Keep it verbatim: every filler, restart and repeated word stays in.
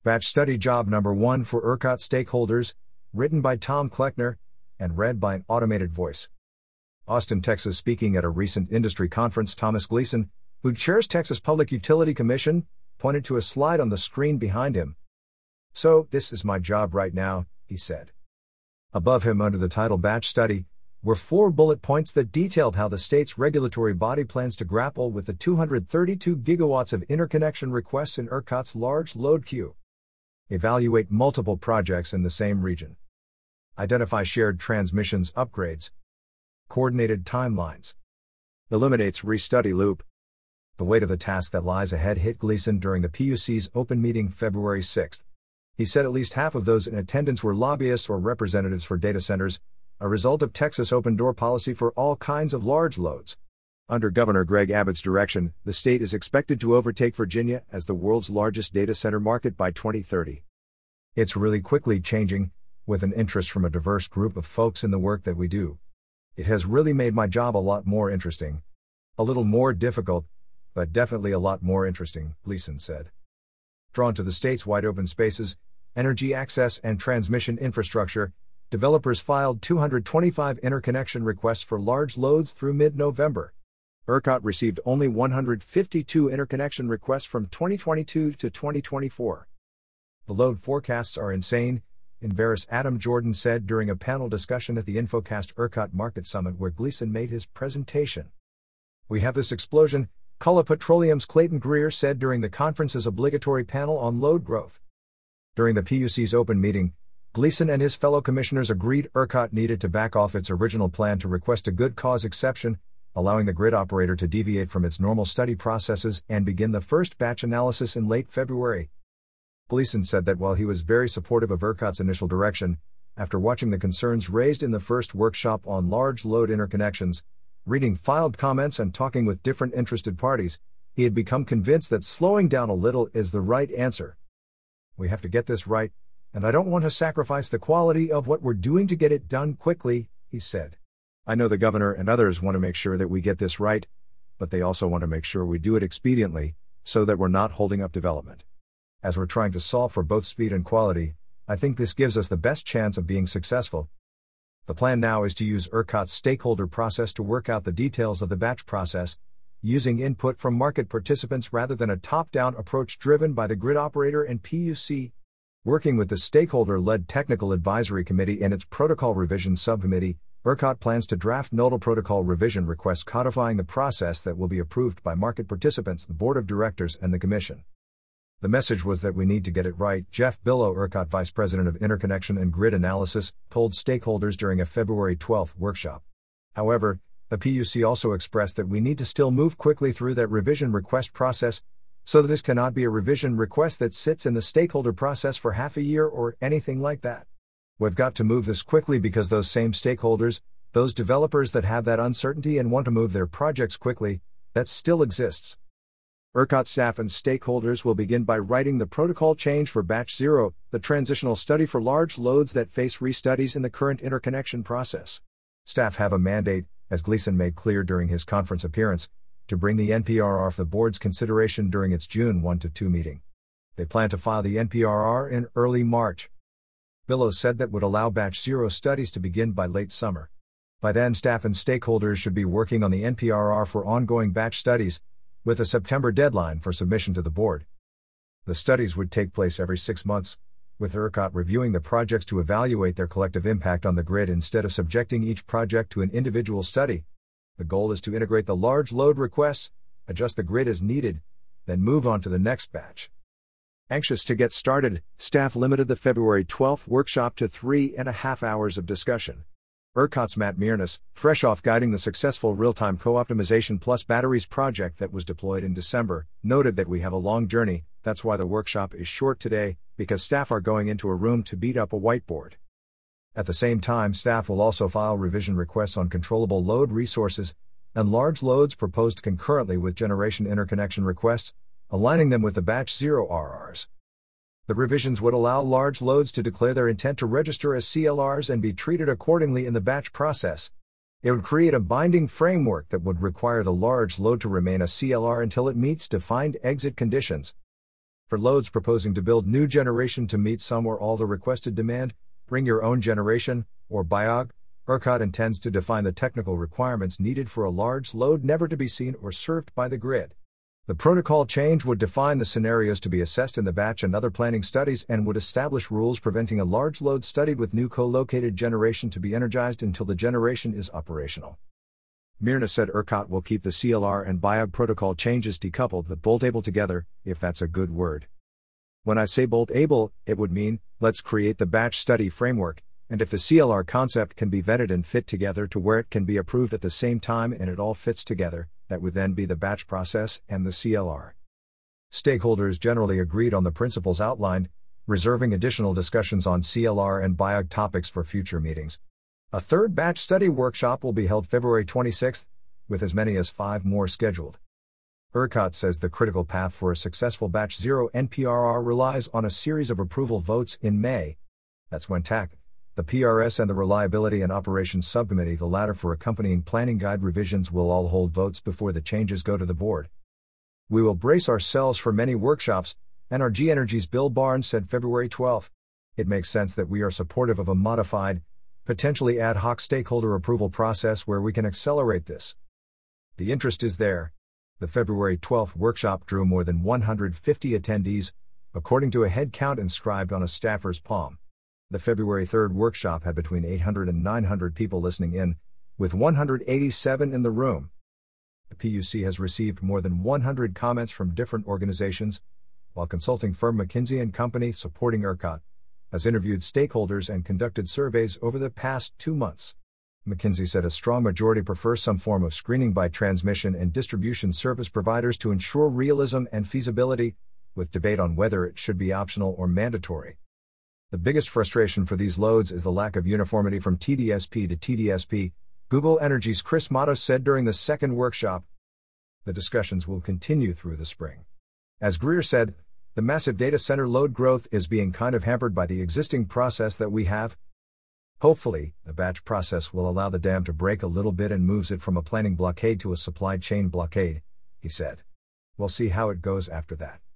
Batch Study Job Number one for ERCOT Stakeholders, written by Tom Kleckner, and read by an automated voice. Austin, Texas. Speaking at a recent industry conference, Thomas Gleason, who chairs Texas Public Utility Commission, pointed to a slide on the screen behind him. "So, this is my job right now," he said. Above him, under the title Batch Study, were four bullet points that detailed how the state's regulatory body plans to grapple with the two hundred thirty-two gigawatts of interconnection requests in ERCOT's large load queue. Evaluate multiple projects in the same region. Identify shared transmissions upgrades. Coordinated timelines. Eliminates restudy loop. The weight of the task that lies ahead hit Gleason during the P U C's open meeting February sixth. He said at least half of those in attendance were lobbyists or representatives for data centers, a result of Texas open-door policy for all kinds of large loads. Under Governor Greg Abbott's direction, the state is expected to overtake Virginia as the world's largest data center market by twenty thirty. It's really quickly changing, with an interest from a diverse group of folks in the work that we do. It has really made my job a lot more interesting. A little more difficult, but definitely a lot more interesting, Gleason said. Drawn to the state's wide-open spaces, energy access and transmission infrastructure, developers filed two hundred twenty-five interconnection requests for large loads through mid-November. ERCOT received only one hundred fifty-two interconnection requests from twenty twenty-two to twenty twenty-four. The load forecasts are insane, Enverus Adam Jordan said during a panel discussion at the InfoCast ERCOT Market Summit where Gleason made his presentation. "We have this explosion," Culla Petroleum's Clayton Greer said during the conference's obligatory panel on load growth. During the P U C's open meeting, Gleason and his fellow commissioners agreed ERCOT needed to back off its original plan to request a good cause exception, allowing the grid operator to deviate from its normal study processes and begin the first batch analysis in late February. Gleason said that while he was very supportive of ERCOT's initial direction, after watching the concerns raised in the first workshop on large load interconnections, reading filed comments and talking with different interested parties, he had become convinced that slowing down a little is the right answer. "We have to get this right, and I don't want to sacrifice the quality of what we're doing to get it done quickly," he said. "I know the governor and others want to make sure that we get this right, but they also want to make sure we do it expediently, so that we're not holding up development. As we're trying to solve for both speed and quality, I think this gives us the best chance of being successful. The plan now is to use ERCOT's stakeholder process to work out the details of the batch process, using input from market participants rather than a top-down approach driven by the grid operator and P U C. Working with the stakeholder-led Technical Advisory Committee and its Protocol Revision Subcommittee, ERCOT plans to draft nodal protocol revision requests codifying the process that will be approved by market participants, the Board of Directors, and the Commission." The message was that we need to get it right, Jeff Billow, ERCOT Vice President of Interconnection and Grid Analysis, told stakeholders during a February twelfth workshop. However, the P U C also expressed that we need to still move quickly through that revision request process, so that this cannot be a revision request that sits in the stakeholder process for half a year or anything like that. "We've got to move this quickly because those same stakeholders, those developers that have that uncertainty and want to move their projects quickly, that still exists." ERCOT staff and stakeholders will begin by writing the protocol change for Batch Zero, the transitional study for large loads that face restudies in the current interconnection process. Staff have a mandate, as Gleason made clear during his conference appearance, to bring the N P R R for the board's consideration during its June first to second meeting. They plan to file the N P R R in early March. Billow said that would allow Batch Zero studies to begin by late summer. By then, staff and stakeholders should be working on the N P R R for ongoing batch studies, with a September deadline for submission to the board. The studies would take place every six months, with ERCOT reviewing the projects to evaluate their collective impact on the grid instead of subjecting each project to an individual study. The goal is to integrate the large load requests, adjust the grid as needed, then move on to the next batch. Anxious to get started, staff limited the February twelfth workshop to three and a half hours of discussion. ERCOT's Matt Mearness, fresh off guiding the successful real-time co-optimization plus batteries project that was deployed in December, noted that we have a long journey. That's why the workshop is short today, because staff are going into a room to beat up a whiteboard. At the same time, staff will also file revision requests on controllable load resources and large loads proposed concurrently with generation interconnection requests, aligning them with the Batch Zero R Rs. The revisions would allow large loads to declare their intent to register as C L Rs and be treated accordingly in the batch process. It would create a binding framework that would require the large load to remain a C L R until it meets defined exit conditions. For loads proposing to build new generation to meet some or all the requested demand, bring your own generation, or B I O G, ERCOT intends to define the technical requirements needed for a large load never to be seen or served by the grid. The protocol change would define the scenarios to be assessed in the batch and other planning studies and would establish rules preventing a large load studied with new co-located generation to be energized until the generation is operational. Mirna said ERCOT will keep the C L R and B I O G protocol changes decoupled but bolt able together, if that's a good word. When I say bolt able, it would mean, let's create the batch study framework, and if the C L R concept can be vetted and fit together to where it can be approved at the same time and it all fits together, that would then be the batch process and the C L R. Stakeholders generally agreed on the principles outlined, reserving additional discussions on C L R and B I O G topics for future meetings. A third batch study workshop will be held February twenty-sixth, with as many as five more scheduled. ERCOT says the critical path for a successful Batch Zero N P R R relies on a series of approval votes in May. That's when T A C, the P R S and the Reliability and Operations Subcommittee, the latter for accompanying planning guide revisions, will all hold votes before the changes go to the board. We will brace ourselves for many workshops, N R G Energy's Bill Barnes said February twelfth. It makes sense that we are supportive of a modified, potentially ad hoc stakeholder approval process where we can accelerate this. The interest is there. The February twelfth workshop drew more than one hundred fifty attendees, according to a head count inscribed on a staffer's palm. The February third workshop had between eight hundred and nine hundred people listening in, with one hundred eighty-seven in the room. The P U C has received more than one hundred comments from different organizations, while consulting firm McKinsey and Company, supporting ERCOT, has interviewed stakeholders and conducted surveys over the past two months. McKinsey said a strong majority prefers some form of screening by transmission and distribution service providers to ensure realism and feasibility, with debate on whether it should be optional or mandatory. The biggest frustration for these loads is the lack of uniformity from T D S P to T D S P, Google Energy's Chris Matos said during the second workshop. The discussions will continue through the spring. As Greer said, the massive data center load growth is being kind of hampered by the existing process that we have. Hopefully, the batch process will allow the dam to break a little bit and moves it from a planning blockade to a supply chain blockade, he said. We'll see how it goes after that.